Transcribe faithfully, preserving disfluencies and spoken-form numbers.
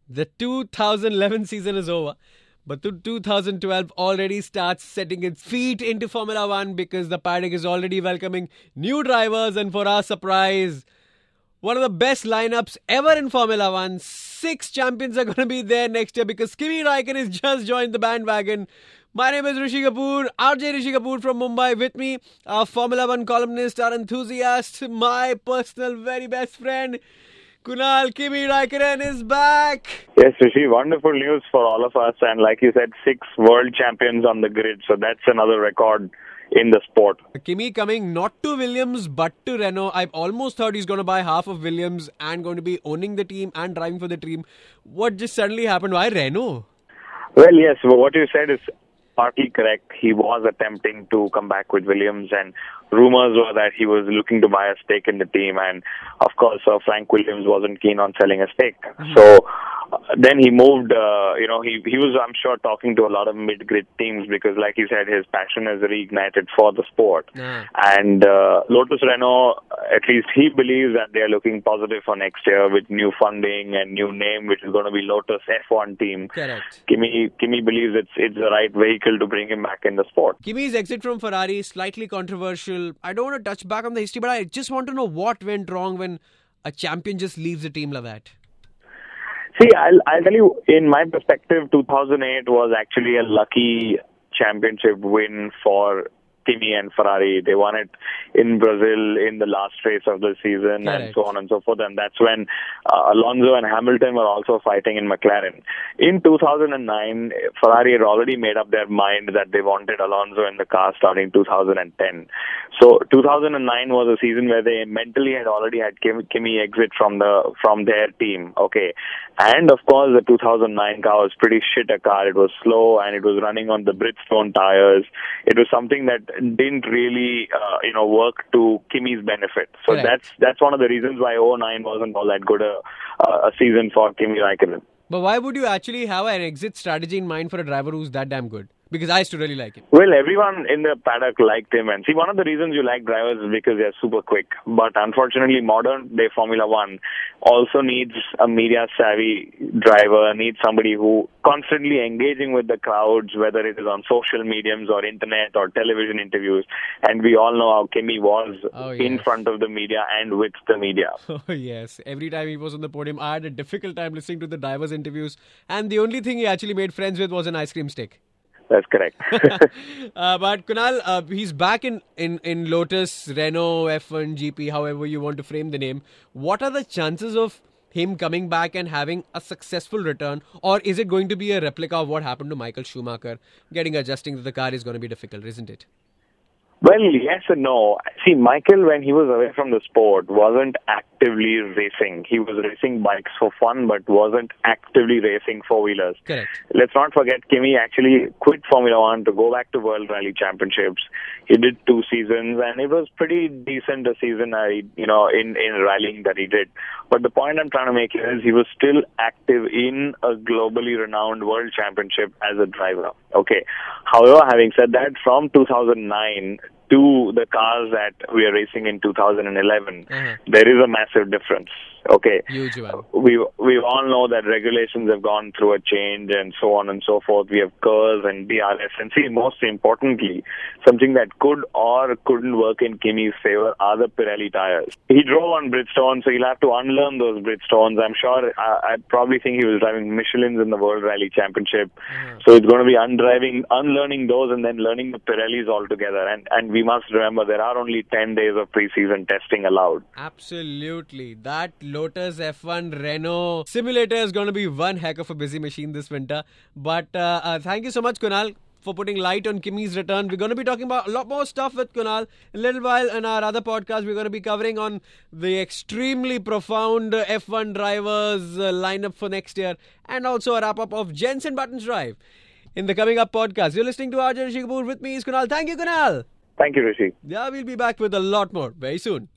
The two thousand eleven season is over, but the two thousand twelve already starts setting its feet into Formula One because the paddock is already welcoming new drivers, and for our surprise, one of the best lineups ever in Formula One. Six champions are going to be there next year because Kimi Raikkonen has just joined the bandwagon. My name is Rishi Kapoor, R J Rishi Kapoor from Mumbai. With me, our Formula One columnist, our enthusiast, my personal very best friend, Kunal. Kimi Raikkonen is back. Yes, Rishi, wonderful news for all of us. And like you said, six world champions on the grid. So that's another record in the sport. Kimi coming not to Williams but to Renault. I've almost thought he's going to buy half of Williams and going to be owning the team and driving for the team. What just suddenly happened? Why Renault? Well, yes, what you said is partly correct. He was attempting to come back with Williams, and rumors were that he was looking to buy a stake in the team, and of course uh, Frank Williams wasn't keen on selling a stake. Mm-hmm. So uh, then he moved, uh, you know, he he was, I'm sure, talking to a lot of mid-grid teams because, like you said, his passion has reignited for the sport. Mm. And uh, Lotus Renault, at least he believes that they are looking positive for next year with new funding and new name, which is going to be Lotus F one team. Correct. Kimi, Kimi believes it's, it's the right vehicle to bring him back in the sport. Kimi's exit from Ferrari, slightly controversial. I don't want to touch back on the history, but I just want to know what went wrong when a champion just leaves a team like that. See, I'll, I'll tell you, in my perspective, two thousand eight was actually a lucky championship win for Kimi and Ferrari. They won it in Brazil in the last race of the season. Correct. And so on and so forth. And that's when uh, Alonso and Hamilton were also fighting in McLaren. In two thousand nine, Ferrari had already made up their mind that they wanted Alonso in the car starting two thousand ten. So two thousand nine was a season where they mentally had already had Kimi, Kimi exit from the from their team. Okay. And of course, the two thousand nine car was pretty shit a car. It was slow and it was running on the Bridgestone tires. It was something that didn't really, uh, you know, work to Kimi's benefit. So Correct. that's that's one of the reasons why oh nine wasn't all that good a, a season for Kimi Raikkonen. But why would you actually have an exit strategy in mind for a driver who's that damn good? Because I used to really like him. Well, everyone in the paddock liked him. And see, one of the reasons you like drivers is because they're super quick. But unfortunately, modern day Formula One also needs a media-savvy driver, needs somebody who constantly engaging with the crowds, whether it is on social mediums or internet or television interviews. And we all know how Kimi was oh, yes. in front of the media and with the media. Oh, yes. Every time he was on the podium, I had a difficult time listening to the drivers' interviews. And the only thing he actually made friends with was an ice cream stick. That's correct. uh, but Kunal, uh, he's back in, in, in Lotus, Renault, F one, G P, however you want to frame the name. What are the chances of him coming back and having a successful return? Or is it going to be a replica of what happened to Michael Schumacher? Getting adjusting to the car is going to be difficult, isn't it? Well, yes and no. See, Michael, when he was away from the sport, wasn't actively racing. He was racing bikes for fun, but wasn't actively racing four-wheelers. Correct. Let's not forget, Kimi actually quit Formula One to go back to World Rally Championships. He did two seasons, and it was pretty decent a season, I, you know, in, in rallying that he did. But the point I'm trying to make here is he was still active in a globally renowned World Championship as a driver. Okay. However, having said that, from two thousand nine to the cars that we are racing in two thousand eleven, uh-huh. there is a massive difference. Okay. Huge one. We we all know that regulations have gone through a change and so on and so forth. We have C U R S and D R S. And see, most importantly, something that could or couldn't work in Kimi's favor are the Pirelli tires. He drove on Bridgestone, so he'll have to unlearn those Bridgestones. I'm sure, I, I probably think he was driving Michelins in the World Rally Championship. Mm. So it's going to be undriving, unlearning those and then learning the Pirellis altogether. And, and we must remember there are only ten days of pre-season testing allowed. Absolutely. That Lotus F one Renault simulator is going to be one heck of a busy machine this winter. But uh, uh, thank you so much, Kunal, for putting light on Kimi's return. We're going to be talking about a lot more stuff with Kunal in a little while. In our other podcast, we're going to be covering on the extremely profound F one drivers uh, lineup for next year, and also a wrap-up of Jensen Button's drive in the coming up podcast. You're listening to R J Rishi Kapoor. With me is Kunal. Thank you, Kunal. Thank you, Rishi. Yeah, we'll be back with a lot more very soon.